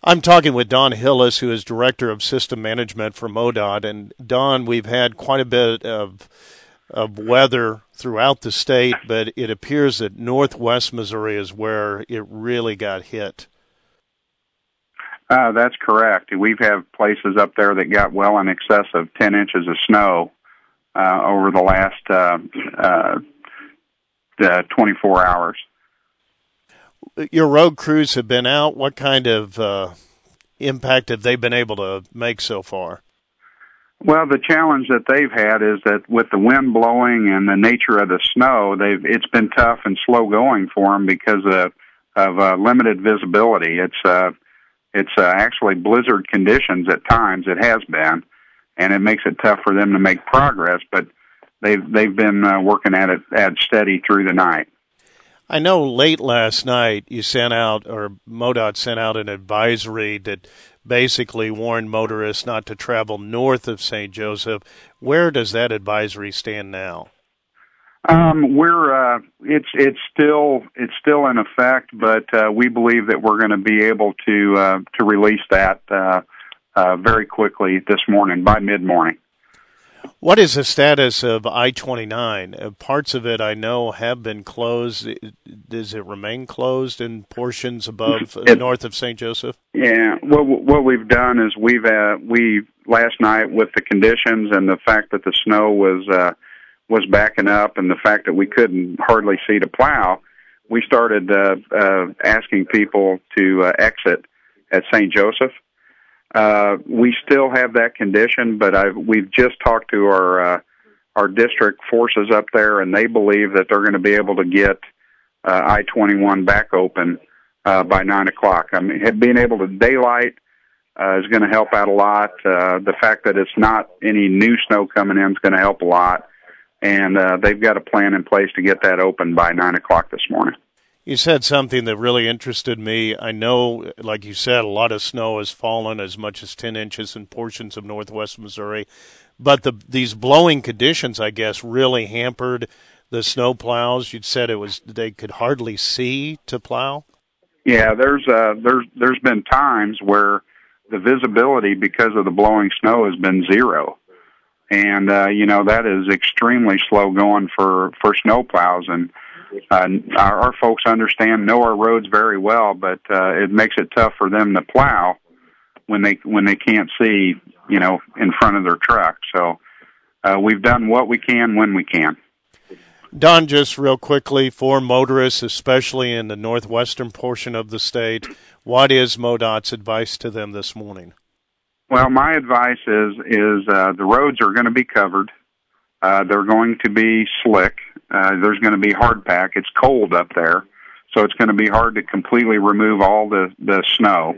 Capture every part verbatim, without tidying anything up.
I'm talking with Don Hillis, who is Director of System Management for MoDOT. And Don, we've had quite a bit of of weather throughout the state, but it appears that northwest Missouri is where it really got hit. Uh, that's correct. We've had places up there that got well in excess of ten inches of snow uh, over the last uh, uh, uh, twenty-four hours. Your road crews have been out. What kind of uh, impact have they been able to make so far? Well, the challenge that they've had is that with the wind blowing and the nature of the snow, they've it's been tough and slow going for them because of, of uh, limited visibility. It's uh, it's uh, actually blizzard conditions at times. It has been, and it makes it tough for them to make progress. But they've they've been uh, working at it at steady through the night. I know late last night you sent out, or MoDOT sent out an advisory that basically warned motorists not to travel north of Saint Joseph. Where does that advisory stand now? Um, we're uh, it's it's still it's still in effect, but uh, we believe that we're going to be able to uh, to release that uh, uh, very quickly this morning by mid morning. What is the status of I twenty-nine? Uh, parts of it I know have been closed. Does it remain closed in portions above uh, it, north of Saint Joseph? Yeah. What what we've done is we've uh, we last night with the conditions and the fact that the snow was uh, was backing up and the fact that we couldn't hardly see to plow, we started uh, uh, asking people to uh, exit at Saint Joseph. Uh, we still have that condition, but I've, we've just talked to our uh, our district forces up there, and they believe that they're going to be able to get uh, I twenty-one back open uh, by nine o'clock. I mean, being able to daylight uh, is going to help out a lot. Uh, the fact that it's not any new snow coming in is going to help a lot, and uh, they've got a plan in place to get that open by nine o'clock this morning. You said something that really interested me. I know, like you said, a lot of snow has fallen, as much as ten inches in portions of northwest Missouri. But the, these blowing conditions, I guess, really hampered the snow plows. You'd said it was they could hardly see to plow. Yeah, there's uh, there's there's been times where the visibility because of the blowing snow has been zero, and uh, you know that is extremely slow going for for snow plows. And Uh, our, our folks understand, know our roads very well, but uh, it makes it tough for them to plow when they when they can't see, you know, in front of their truck. So uh, we've done what we can when we can. Don, just real quickly, for motorists, especially in the northwestern portion of the state, what is MoDOT's advice to them this morning? Well, my advice is is uh, the roads are going to be covered. Uh, they're going to be slick. Uh, there's going to be hard pack. It's cold up there, so it's going to be hard to completely remove all the, the snow.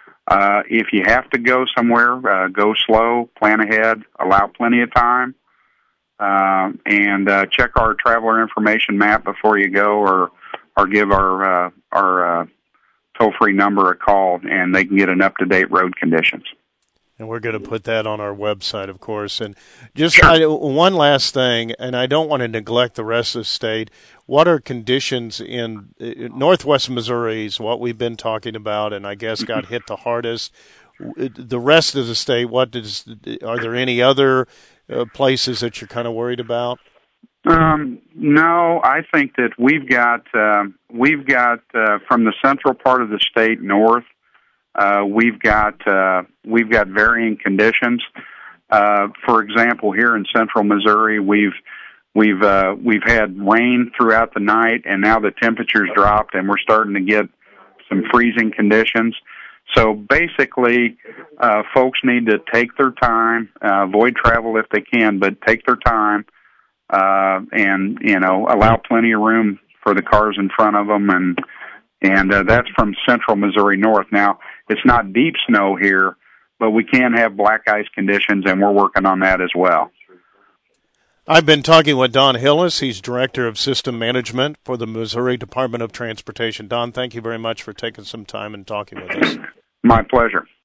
Uh, if you have to go somewhere, uh, go slow, plan ahead, allow plenty of time, uh, and uh, check our traveler information map before you go, or or give our uh, our uh, toll-free number a call, and they can get an up-to-date road conditions. And we're going to put that on our website, of course. And just sure. I, one last thing, and I don't want to neglect the rest of the state. What are conditions in uh, northwest Missouri is what we've been talking about, and I guess got hit the hardest. The rest of the state, what does, are there any other uh, places that you're kind of worried about? Um, no, I think that we've got, uh, we've got uh, from the central part of the state north, Uh, we've got uh, we've got varying conditions. Uh, for example, here in central Missouri, we've we've uh, we've had rain throughout the night, and now the temperature's dropped, and we're starting to get some freezing conditions. So basically, uh, folks need to take their time, uh, avoid travel if they can, but take their time, uh, and you know allow plenty of room for the cars in front of them, and and uh, that's from central Missouri north. Now, it's not deep snow here, but we can have black ice conditions, and we're working on that as well. I've been talking with Don Hillis. He's Director of System Management for the Missouri Department of Transportation. Don, thank you very much for taking some time and talking with us. My pleasure.